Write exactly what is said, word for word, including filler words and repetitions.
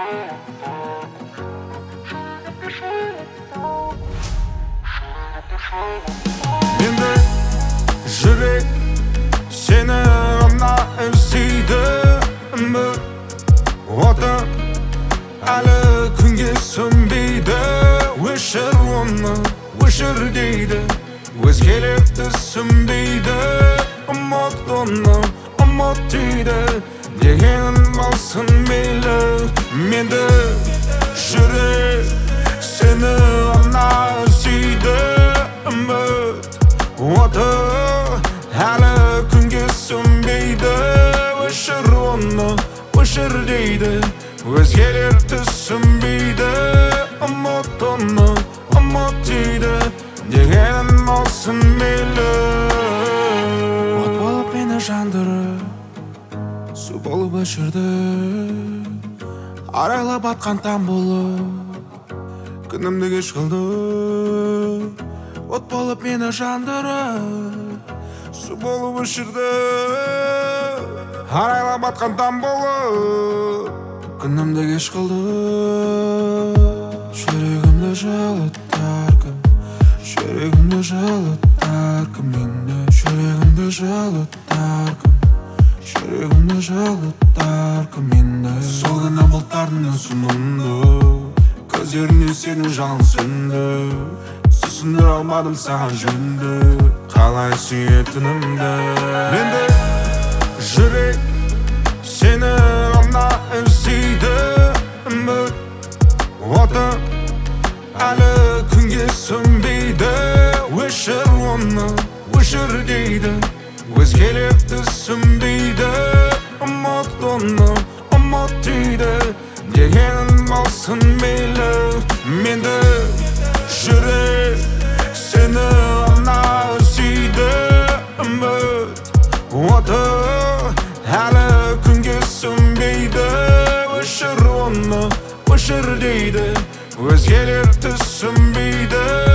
Mende жүрек сені ғана іздейді, үміт оты әлі күнге сөнбейді. Өшір оны, өшір дейді, өзгелерді түсінбейді. Ұмыт оны, ұмыт дейді, дегенін болсын мейлі. Менде жүрек сені ғана іздейді, үміт оты әлі күнге сөнбейді. Өшір оны, өшір дейді, өзгелер түсінбейді. Ұмыт оны, ұмыт дейді, дегенін болсын мейлі. От болып мені жандырып, су болып өшірді, арайлап батқан таң болып күнімді кеш қылды. От болып мені жандырып, су болып өшірді, арайлап батқан таң болып күнімді кеш қылды. Жүрегімді жылытар кім, жүрегімді жылытар кім мені. Жүрегімді жылытар кім, жүрегімді жылытар кім мені. Сол күні бұлттардың үсінімді, көздеріне сенің жалын сөнді. Түсіндіре алмадым саған жөнді, қалай сүйетінімді. Менде жүрек сені ғана іздейді, үміт оты әлі күнге сөнбейді. Өшір оны, өшір дейді, өзгелер түсінбейді. Ұмыт оны, ұмыт дейді, дегенін болсын мейлі. Менде жүрек сені ғана іздейді, үміт оты әлі күнге сөнбейді. Өшір оны, өшір дейді, өзгелер түсінбейді.